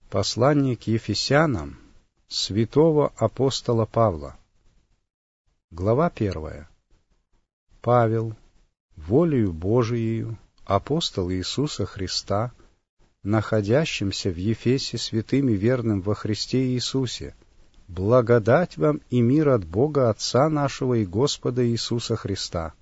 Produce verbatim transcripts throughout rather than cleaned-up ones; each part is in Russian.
Послание к Ефесянам святого апостола Павла. Глава первая. Павел, волею Божиею, апостол Иисуса Христа, находящимся в Ефесе святым и верным во Христе Иисусе, благодать вам и мир от Бога Отца нашего и Господа Иисуса Христа.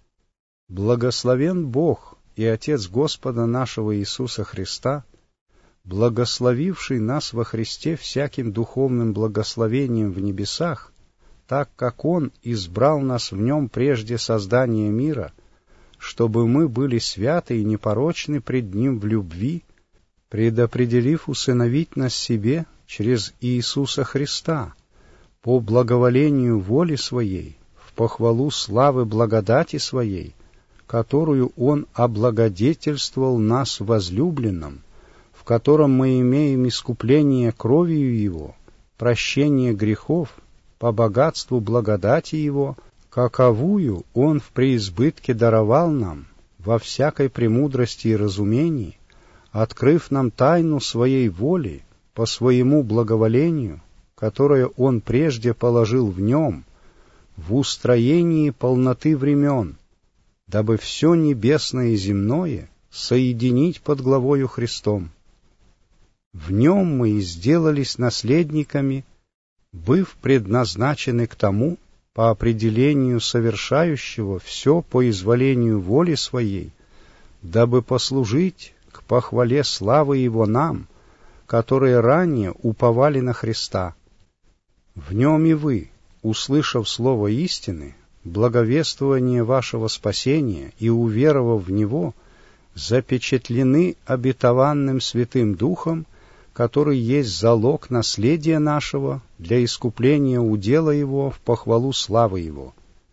Благословен Бог и Отец Господа нашего Иисуса Христа, благословивший нас во Христе всяким духовным благословением в небесах, так как Он избрал нас в Нем прежде создания мира, чтобы мы были святы и непорочны пред Ним в любви, предопределив усыновить нас себе через Иисуса Христа, по благоволению воли Своей, в похвалу славы благодати Своей, которую Он облагодетельствовал нас возлюбленным, в котором мы имеем искупление кровью Его, прощение грехов, по богатству благодати Его, каковую Он в преизбытке даровал нам во всякой премудрости и разумении, открыв нам тайну Своей воли по Своему благоволению, которое Он прежде положил в Нем, в устроении полноты времен, дабы все небесное и земное соединить под главою Христом. В Нем мы и сделались наследниками, быв предназначены к тому, по определению совершающего все по изволению воли Своей, дабы послужить к похвале славы Его нам, которые ранее уповали на Христа. В Нем и вы, услышав слово истины, благовествование вашего спасения и уверовав в Него, запечатлены обетованным Святым Духом, который есть залог наследия нашего для искупления удела Его в похвалу славы Его.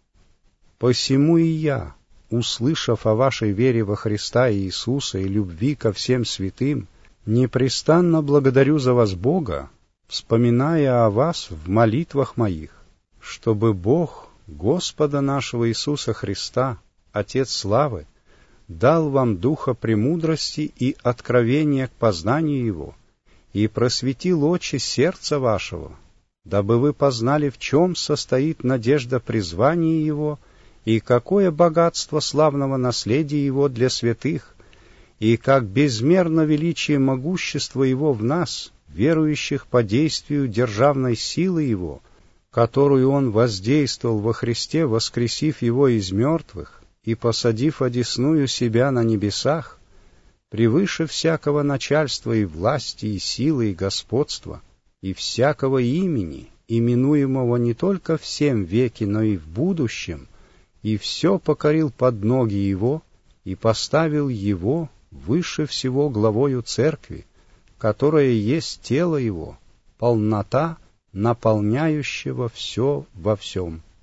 Посему и я, услышав о вашей вере во Христа Иисуса и любви ко всем святым, непрестанно благодарю за вас Бога, вспоминая о вас в молитвах моих, чтобы Бог Господа нашего Иисуса Христа, Отец славы, дал вам духа премудрости и откровения к познанию Его, и просветил очи сердца вашего, дабы вы познали, в чем состоит надежда призвания Его, и какое богатство славного наследия Его для святых, и как безмерно величие могущества Его в нас, верующих по действию державной силы Его, которую Он воздействовал во Христе, воскресив Его из мертвых и посадив одесную себя на небесах, превыше всякого начальства и власти, и силы, и господства, и всякого имени, именуемого не только в сем веке, но и в будущем, и все покорил под ноги Его, и поставил Его выше всего главою Церкви, которая есть тело Его, полнота, наполняющего все во всем.